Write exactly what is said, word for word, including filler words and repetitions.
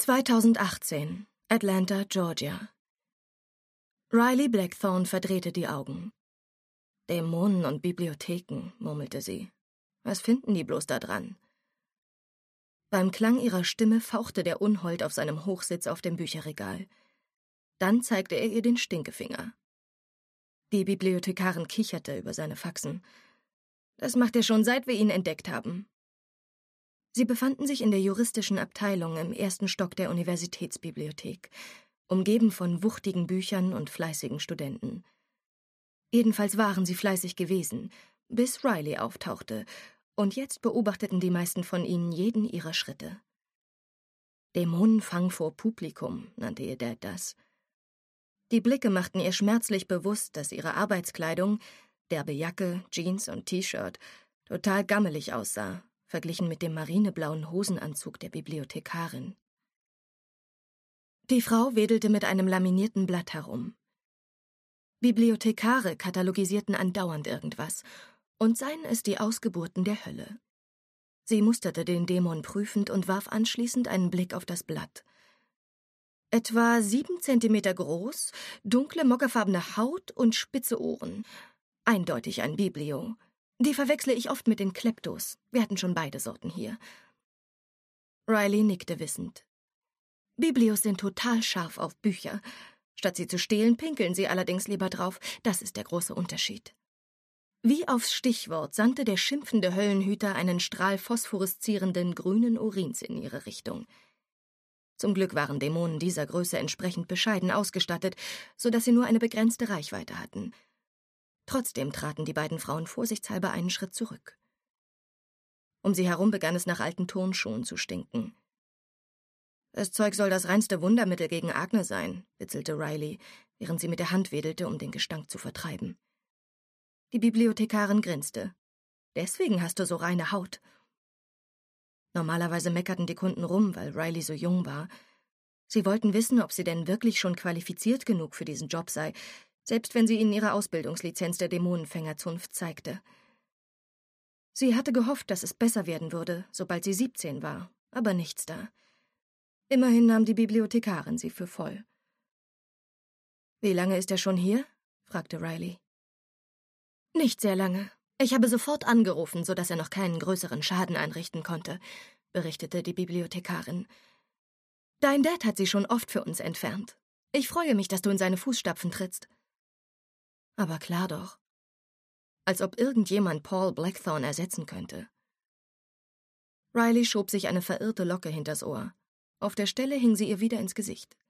zweitausendachtzehn, Atlanta, Georgia. Riley Blackthorne verdrehte die Augen. »Dämonen und Bibliotheken«, murmelte sie. »Was finden die bloß da dran?« Beim Klang ihrer Stimme fauchte der Unhold auf seinem Hochsitz auf dem Bücherregal. Dann zeigte er ihr den Stinkefinger. Die Bibliothekarin kicherte über seine Faxen. »Das macht er schon, seit wir ihn entdeckt haben.« Sie befanden sich in der juristischen Abteilung im ersten Stock der Universitätsbibliothek, umgeben von wuchtigen Büchern und fleißigen Studenten. Jedenfalls waren sie fleißig gewesen, bis Riley auftauchte, und jetzt beobachteten die meisten von ihnen jeden ihrer Schritte. »Dämonenfang vor Publikum«, nannte ihr Dad das. Die Blicke machten ihr schmerzlich bewusst, dass ihre Arbeitskleidung, derbe Jacke, Jeans und T-Shirt, total gammelig aussah, verglichen mit dem marineblauen Hosenanzug der Bibliothekarin. Die Frau wedelte mit einem laminierten Blatt herum. Bibliothekare katalogisierten andauernd irgendwas, und seien es die Ausgeburten der Hölle. Sie musterte den Dämon prüfend und warf anschließend einen Blick auf das Blatt. Etwa sieben Zentimeter groß, dunkle, mokafarbene Haut und spitze Ohren. Eindeutig ein Biblio. Die verwechsle ich oft mit den Kleptos. Wir hatten schon beide Sorten hier. Riley nickte wissend. Biblios sind total scharf auf Bücher. Statt sie zu stehlen, pinkeln sie allerdings lieber drauf. Das ist der große Unterschied. Wie aufs Stichwort sandte der schimpfende Höllenhüter einen Strahl phosphoreszierenden grünen Urins in ihre Richtung. Zum Glück waren Dämonen dieser Größe entsprechend bescheiden ausgestattet, so dass sie nur eine begrenzte Reichweite hatten. Trotzdem traten die beiden Frauen vorsichtshalber einen Schritt zurück. Um sie herum begann es nach alten Turnschuhen zu stinken. »Das Zeug soll das reinste Wundermittel gegen Akne sein«, witzelte Riley, während sie mit der Hand wedelte, um den Gestank zu vertreiben. Die Bibliothekarin grinste. »Deswegen hast du so reine Haut.« Normalerweise meckerten die Kunden rum, weil Riley so jung war. Sie wollten wissen, ob sie denn wirklich schon qualifiziert genug für diesen Job sei, selbst wenn sie ihnen ihre Ausbildungslizenz der Dämonenfängerzunft zeigte. Sie hatte gehofft, dass es besser werden würde, sobald sie siebzehn war, aber nichts da. Immerhin nahm die Bibliothekarin sie für voll. »Wie lange ist er schon hier?« fragte Riley. »Nicht sehr lange. Ich habe sofort angerufen, sodass er noch keinen größeren Schaden anrichten konnte«, berichtete die Bibliothekarin. »Dein Dad hat sie schon oft für uns entfernt. Ich freue mich, dass du in seine Fußstapfen trittst.« Aber klar doch. Als ob irgendjemand Paul Blackthorne ersetzen könnte. Riley schob sich eine verirrte Locke hinters Ohr. Auf der Stelle hing sie ihr wieder ins Gesicht.